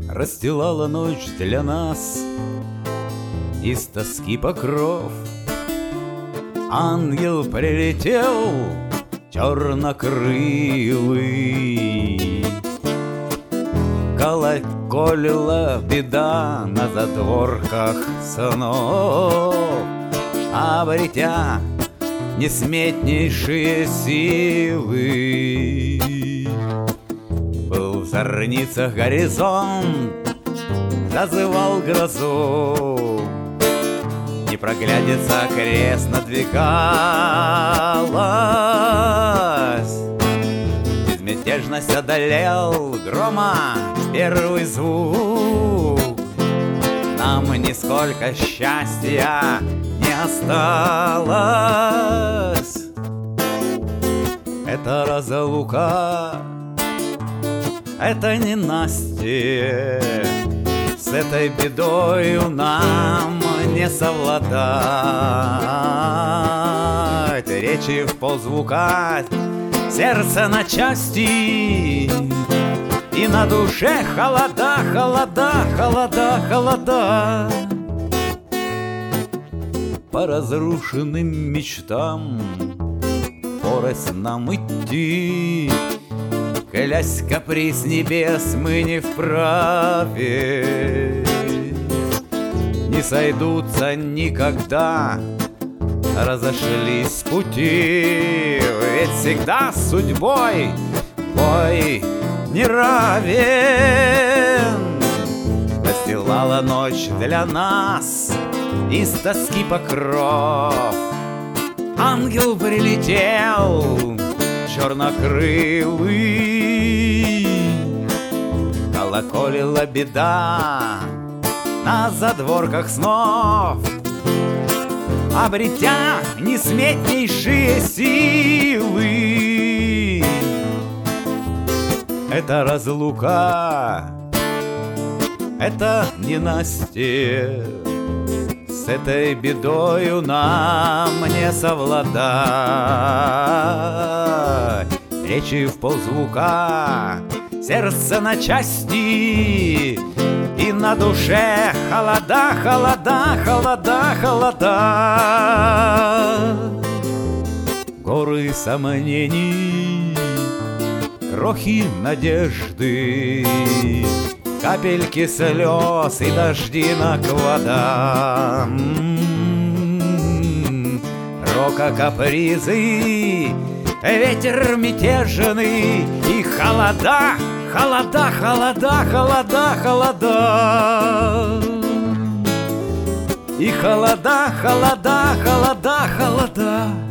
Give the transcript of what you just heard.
расстилала ночь для нас из тоски покров. Ангел прилетел чернокрылый, колоколила беда на задворках снов, обретя несметнейшие силы. Был в зорницах горизонт, зазывал грозу, непроглядица крест надвигалась. Безмятежность одолел грома первый звук. Нам нисколько счастья не осталось. Это разлука, это ненастье. С этой бедою нам не совладать. Речи в ползвука, сердце на части, и на душе холода, холода, холода, холода. По разрушенным мечтам порость нам идти, клясть каприз небес мы не вправе. Не сойдутся никогда, разошлись пути, ведь всегда с судьбой бой не равен. Расстилала ночь для нас из тоски покров. Ангел прилетел чернокрылый, колоколила беда на задворках снов, обретя несметнейшие силы. Это разлука, это ненастье. С этой бедою нам не совладать. Речи в ползвука, сердце на части, и на душе холода, холода, холода, холода. Горы сомнений, крохи надежды, капельки слез и дождинок вода. Рока капризы, ветер мятежный, и холода, холода, холода, холода, холода. И холода, холода, холода, холода.